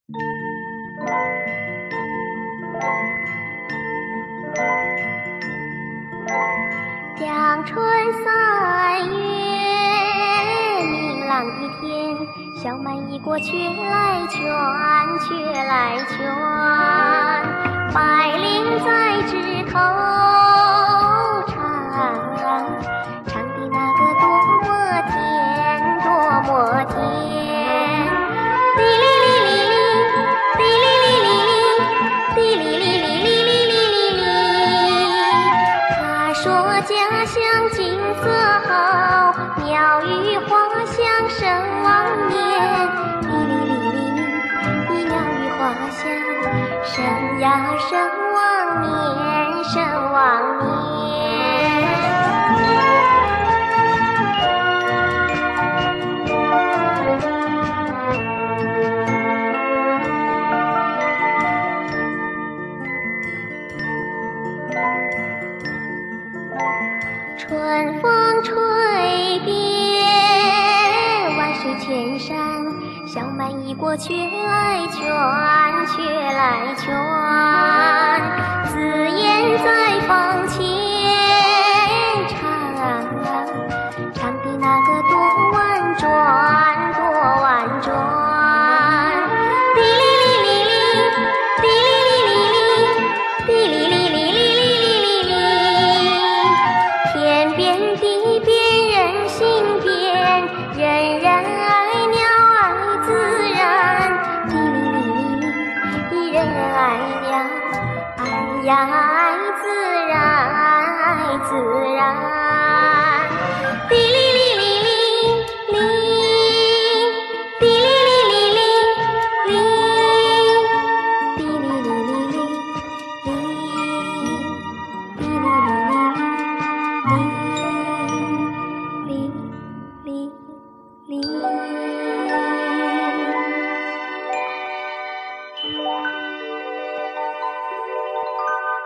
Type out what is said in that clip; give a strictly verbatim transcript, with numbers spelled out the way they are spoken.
阳春三月，明朗的天，小满一过却来泉，却来泉。白莲在枝头唱，唱的那个多么甜，多么甜。滴哩哩哩哩，滴哩哩哩哩，滴哩哩哩哩哩哩哩哩。他说家乡景色好，鸟语花香声万年。哩哩哩哩哩，鸟语花香声呀声万年，声万年。春风吹遍万水千山，小满一过却来泉，却来泉。紫烟在房前唱，唱的那个多婉转，多婉转。滴哩哩哩哩，滴哩哩哩哩，滴哩哩哩哩哩哩哩。天边地边人心边，人人爱鸟爱自然。滴哩哩哩哩，人人爱鸟，爱呀爱自然，爱自然。滴哩哩哩哩哩，滴哩哩哩哩哩，滴哩哩哩哩哩，滴哩哩哩哩哩哩。